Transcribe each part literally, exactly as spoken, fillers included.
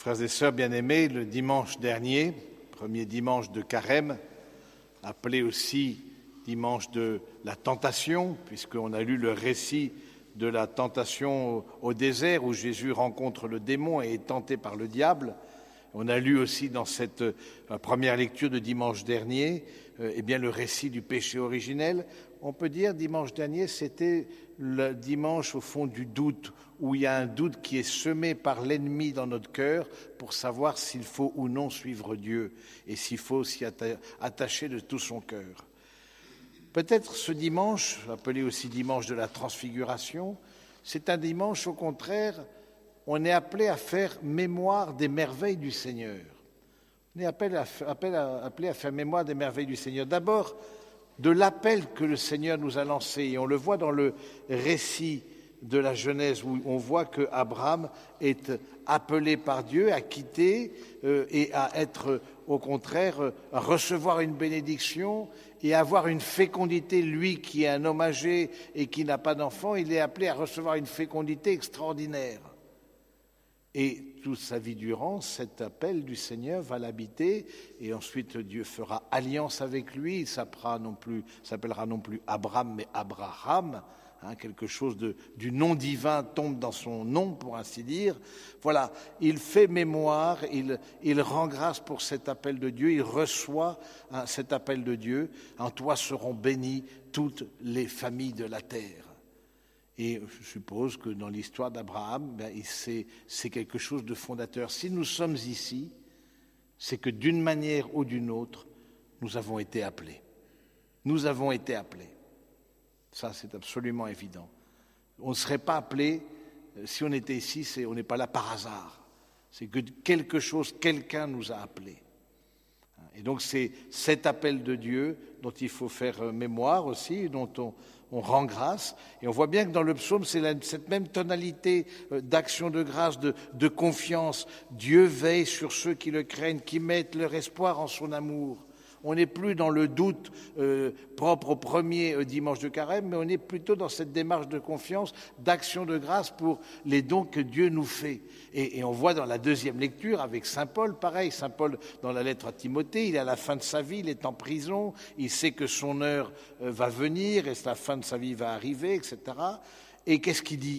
Frères et sœurs bien-aimés, le dimanche dernier, premier dimanche de Carême, appelé aussi dimanche de la tentation, puisqu'on a lu le récit de la tentation au désert où Jésus rencontre le démon et est tenté par le diable. On a lu aussi dans cette première lecture de dimanche dernier euh, eh bien, le récit du péché originel. On peut dire dimanche dernier, c'était le dimanche au fond du doute, où il y a un doute qui est semé par l'ennemi dans notre cœur pour savoir s'il faut ou non suivre Dieu et s'il faut s'y attacher de tout son cœur. Peut-être ce dimanche, appelé aussi dimanche de la transfiguration, c'est un dimanche au contraire, on est appelé à faire mémoire des merveilles du Seigneur. On est appelé à, appelé à, appelé à faire mémoire des merveilles du Seigneur. D'abord, de l'appel que le Seigneur nous a lancé. Et on le voit dans le récit de la Genèse où on voit qu'Abraham est appelé par Dieu à quitter euh, et à être, au contraire, à recevoir une bénédiction et à avoir une fécondité. Lui qui est un homme âgé et qui n'a pas d'enfant, il est appelé à recevoir une fécondité extraordinaire. Et toute sa vie durant, cet appel du Seigneur va l'habiter et ensuite Dieu fera alliance avec lui. Il s'appellera non plus, s'appellera non plus Abraham mais Abraham. Hein, quelque chose de, du nom divin tombe dans son nom, pour ainsi dire. Voilà, il fait mémoire, il, il rend grâce pour cet appel de Dieu, il reçoit hein, cet appel de Dieu. En toi seront bénies toutes les familles de la terre. Et je suppose que dans l'histoire d'Abraham, ben, c'est, c'est quelque chose de fondateur. Si nous sommes ici, c'est que d'une manière ou d'une autre, nous avons été appelés. Nous avons été appelés. Ça, c'est absolument évident. On ne serait pas appelés, si on était ici, c'est, on n'est pas là par hasard. C'est que quelque chose, quelqu'un nous a appelés. Et donc c'est cet appel de Dieu dont il faut faire mémoire aussi, dont on, on rend grâce. Et on voit bien que dans le psaume, c'est la, cette même tonalité d'action de grâce, de, de confiance. Dieu veille sur ceux qui le craignent, qui mettent leur espoir en son amour. On n'est plus dans le doute euh, propre au premier euh, dimanche de Carême, mais on est plutôt dans cette démarche de confiance, d'action de grâce pour les dons que Dieu nous fait. Et, et on voit dans la deuxième lecture avec saint Paul, pareil, saint Paul dans la lettre à Timothée, il est à la fin de sa vie, il est en prison, il sait que son heure euh, va venir et la fin de sa vie va arriver, et cetera. Et qu'est-ce qu'il dit ?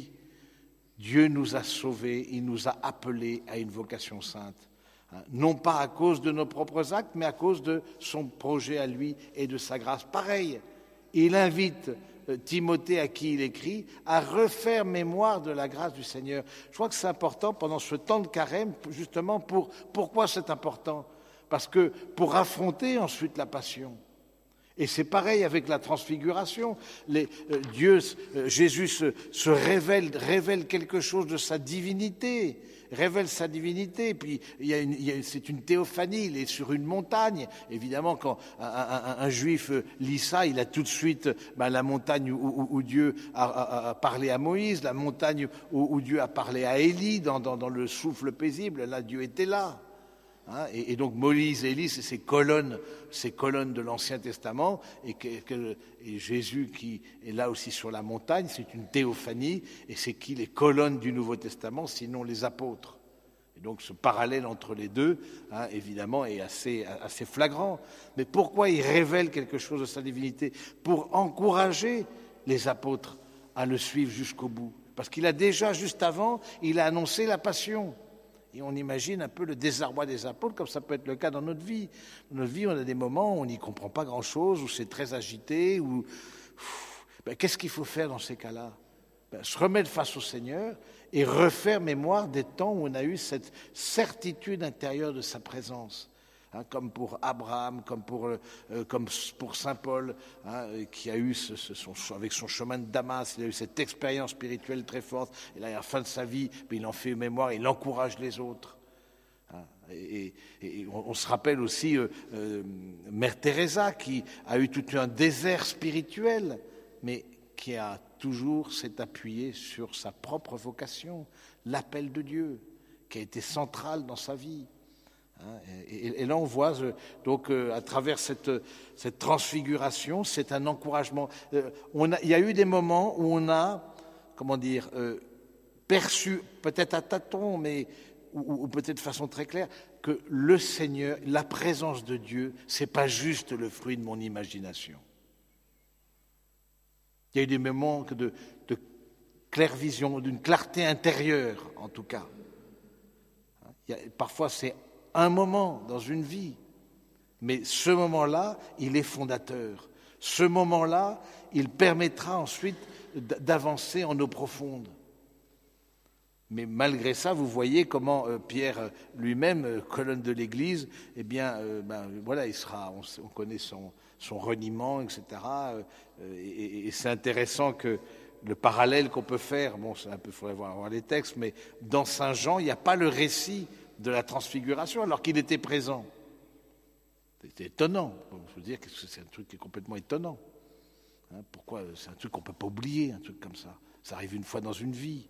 Dieu nous a sauvés, il nous a appelés à une vocation sainte. Non pas à cause de nos propres actes, mais à cause de son projet à lui et de sa grâce. Pareil, il invite Timothée, à qui il écrit, à refaire mémoire de la grâce du Seigneur. Je crois que c'est important pendant ce temps de carême, justement, pour pourquoi c'est important ? Parce que pour affronter ensuite la passion. Et c'est pareil avec la transfiguration. Les, euh, Dieu, euh, Jésus se, se révèle, révèle quelque chose de sa divinité, révèle sa divinité. Puis il y a une, il y a, c'est une théophanie, il est sur une montagne. Évidemment, quand un, un, un juif lit ça, il a tout de suite ben, la montagne où, où, où Dieu a, a, a parlé à Moïse, la montagne où, où Dieu a parlé à Élie dans, dans, dans le souffle paisible. Là, Dieu était là. Hein, et, et donc Moïse et Élie, c'est ces colonnes, ces colonnes de l'Ancien Testament, et, que, que, et Jésus qui est là aussi sur la montagne, c'est une théophanie, et c'est qui les colonnes du Nouveau Testament, sinon les apôtres. Et donc ce parallèle entre les deux, hein, évidemment, est assez, assez flagrant. Mais pourquoi il révèle quelque chose de sa divinité ? Pour encourager les apôtres à le suivre jusqu'au bout. Parce qu'il a déjà, juste avant, il a annoncé la passion. Et on imagine un peu le désarroi des apôtres, comme ça peut être le cas dans notre vie. Dans notre vie, on a des moments où on n'y comprend pas grand-chose, où c'est très agité, où... Ben, qu'est-ce qu'il faut faire dans ces cas-là ? Ben, se remettre face au Seigneur et refaire mémoire des temps où on a eu cette certitude intérieure de sa présence. Hein, comme pour Abraham, comme pour, euh, comme pour saint Paul, hein, qui a eu, ce, ce, son, avec son chemin de Damas, il a eu cette expérience spirituelle très forte, et là, à la fin de sa vie, il en fait mémoire, il encourage les autres. Hein, et, et, et on, on se rappelle aussi euh, euh, Mère Teresa, qui a eu tout un désert spirituel, mais qui a toujours s'est appuyée sur sa propre vocation, l'appel de Dieu, qui a été central dans sa vie. Et, et là, on voit, donc, à travers cette, cette transfiguration, c'est un encouragement. On a, il y a eu des moments où on a, comment dire, euh, perçu, peut-être à tâtons, mais ou, ou peut-être de façon très claire, que le Seigneur, la présence de Dieu, ce n'est pas juste le fruit de mon imagination. Il y a eu des moments de, de clairvision, d'une clarté intérieure, en tout cas. Il y a, parfois, c'est un moment dans une vie, mais ce moment-là, il est fondateur. Ce moment-là, il permettra ensuite d'avancer en eau profonde. Mais malgré ça, vous voyez comment euh, Pierre lui-même, euh, colonne de l'Église, eh bien, euh, ben, voilà, il sera, on, on connaît son, son reniement, et cetera. Euh, et, et c'est intéressant que le parallèle qu'on peut faire, bon, c'est un peu, il faudrait voir, voir les textes, mais dans Saint Jean, il n'y a pas le récit de la transfiguration, alors qu'il était présent. C'était étonnant. Je veux dire que c'est un truc qui est complètement étonnant. Hein, pourquoi? C'est un truc qu'on ne peut pas oublier, un truc comme ça. Ça arrive une fois dans une vie.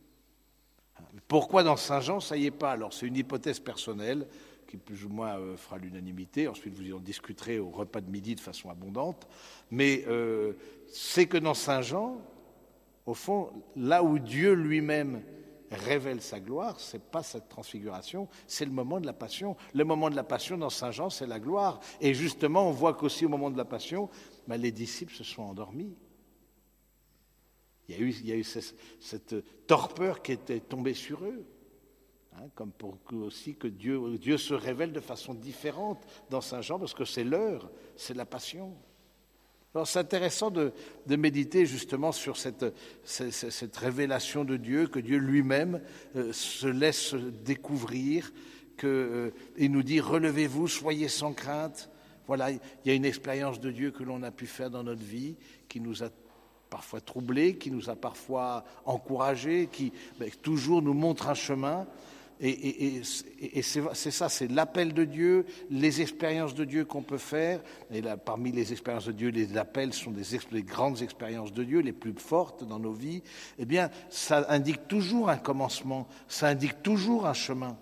Pourquoi dans Saint Jean, ça y est pas? Alors c'est une hypothèse personnelle qui plus ou moins euh, fera l'unanimité. Ensuite, vous en discuterez au repas de midi de façon abondante. Mais euh, c'est que dans Saint Jean, au fond, là où Dieu lui-même révèle sa gloire, c'est pas cette transfiguration, c'est le moment de la passion. Le moment de la passion dans Saint Jean, c'est la gloire. Et justement, on voit qu'aussi au moment de la passion, ben, les disciples se sont endormis. Il y a eu, il y a eu cette, cette torpeur qui était tombée sur eux, hein, comme pour que aussi que Dieu, Dieu se révèle de façon différente dans Saint Jean, parce que c'est l'heure, c'est la passion. Alors c'est intéressant de, de méditer justement sur cette, cette, cette révélation de Dieu, que Dieu lui-même euh, se laisse découvrir, qu'il euh, nous dit « relevez-vous, soyez sans crainte ». Voilà, il y a une expérience de Dieu que l'on a pu faire dans notre vie, qui nous a parfois troublés, qui nous a parfois encouragés, qui ben, toujours nous montre un chemin. Et, et, et, et c'est, c'est ça, c'est l'appel de Dieu, les expériences de Dieu qu'on peut faire. Et là, parmi les expériences de Dieu, les appels sont des, des grandes expériences de Dieu, les plus fortes dans nos vies. Eh bien, ça indique toujours un commencement, ça indique toujours un chemin.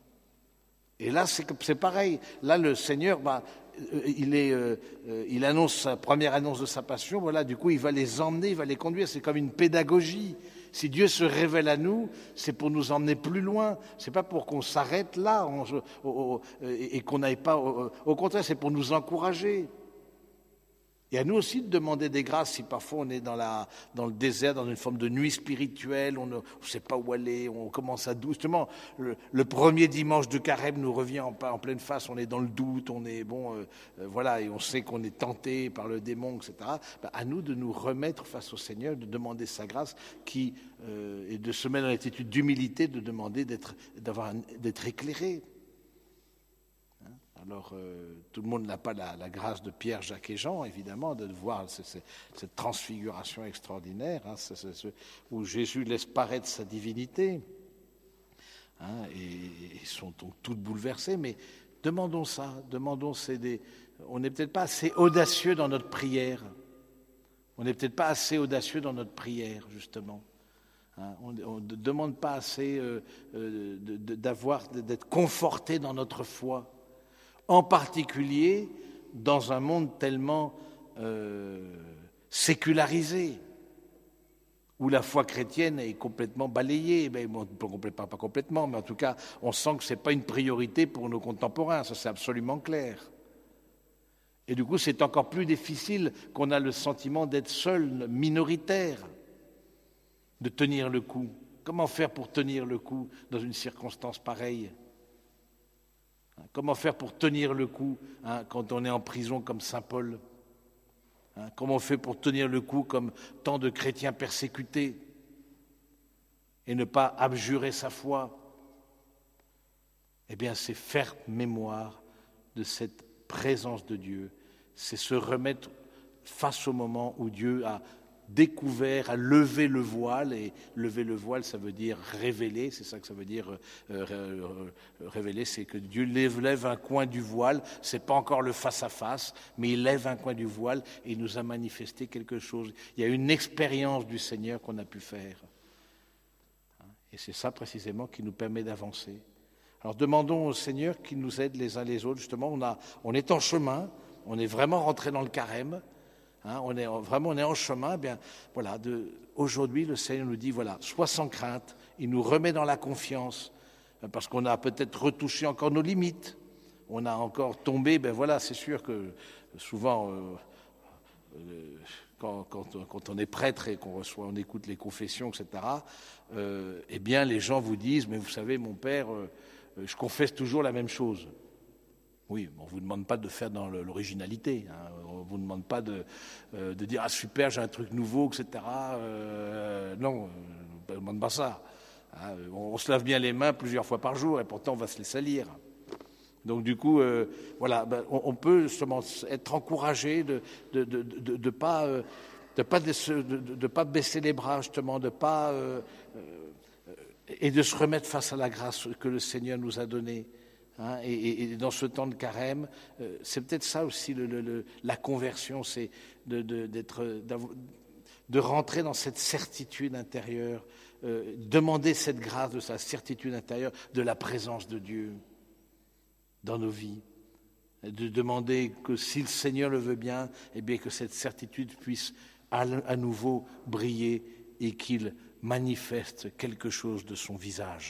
Et là, c'est, c'est pareil. Là, le Seigneur, bah, il, est, euh, il annonce sa première annonce de sa passion. Voilà, du coup, il va les emmener, il va les conduire. C'est comme une pédagogie. Si Dieu se révèle à nous, c'est pour nous emmener plus loin. C'est pas pour qu'on s'arrête là on, on, on, et qu'on n'aille pas. Au, au contraire, c'est pour nous encourager. Et à nous aussi de demander des grâces si parfois on est dans, la, dans le désert, dans une forme de nuit spirituelle, on ne sait pas où aller, on commence à douter. Justement, le, le premier dimanche de Carême nous revient en, en pleine face, on est dans le doute, on est bon, euh, euh, voilà, et on sait qu'on est tenté par le démon, et cetera. Ben, à nous de nous remettre face au Seigneur, de demander sa grâce, qui, euh, et de se mettre dans l'attitude d'humilité, de demander d'être, d'avoir, d'être éclairé. Alors, euh, tout le monde n'a pas la, la grâce de Pierre, Jacques et Jean, évidemment, de voir cette, cette, cette transfiguration extraordinaire, hein, c'est, c'est, c'est, où Jésus laisse paraître sa divinité. Hein, et ils sont donc toutes bouleversés, mais demandons ça, demandons, c'est des, on n'est peut-être pas assez audacieux dans notre prière. On n'est peut-être pas assez audacieux dans notre prière, justement. Hein, on ne demande pas assez euh, euh, de, de, d'avoir, d'être conforté dans notre foi. En particulier dans un monde tellement euh, sécularisé, où la foi chrétienne est complètement balayée. Ben, bon, pas, pas complètement, mais en tout cas, on sent que ce n'est pas une priorité pour nos contemporains, ça c'est absolument clair. Et du coup, c'est encore plus difficile qu'on a le sentiment d'être seul, minoritaire, de tenir le coup. Comment faire pour tenir le coup dans une circonstance pareille ? Comment faire pour tenir le coup hein, quand on est en prison comme saint Paul hein, comment on fait pour tenir le coup comme tant de chrétiens persécutés et ne pas abjurer sa foi? Eh bien, c'est faire mémoire de cette présence de Dieu, c'est se remettre face au moment où Dieu a découvert, a levé le voile, et lever le voile, ça veut dire révéler, c'est ça que ça veut dire euh, euh, révéler, c'est que Dieu lève, lève un coin du voile, c'est pas encore le face-à-face, mais il lève un coin du voile et il nous a manifesté quelque chose. Il y a une expérience du Seigneur qu'on a pu faire. Et c'est ça précisément qui nous permet d'avancer. Alors demandons au Seigneur qu'il nous aide les uns les autres, justement, on, a, on est en chemin, on est vraiment rentré dans le carême, Hein, on est vraiment on est en chemin. Eh bien, voilà. De, aujourd'hui, le Seigneur nous dit voilà, sois sans crainte. Il nous remet dans la confiance. parce qu'on a peut-être retouché encore nos limites. On a encore tombé, ben voilà, c'est sûr que souvent, euh, euh, quand, quand, quand on est prêtre et qu'on reçoit, on écoute les confessions, et cetera, euh, eh bien, les gens vous disent, mais vous savez, mon père, euh, je confesse toujours la même chose. Oui, on ne vous demande pas de faire dans l'originalité, hein. On ne vous demande pas de, euh, de dire « Ah, super, j'ai un truc nouveau, et cetera » euh, Non, on ne demande pas ça. Hein. On, on se lave bien les mains plusieurs fois par jour et pourtant on va se les salir. Donc du coup, euh, voilà, ben, on, on peut justement être encouragé de ne de, de, de, de pas, euh, de pas, de, de, de pas baisser les bras, justement, de pas, euh, euh, et de se remettre face à la grâce que le Seigneur nous a donnée. Hein, et, et dans ce temps de carême, euh, c'est peut-être ça aussi le, le, le, la conversion, c'est de, de, d'être, de rentrer dans cette certitude intérieure, euh, demander cette grâce de sa certitude intérieure, de la présence de Dieu dans nos vies, de demander que si le Seigneur le veut bien, eh bien que cette certitude puisse à, à nouveau briller et qu'il manifeste quelque chose de son visage.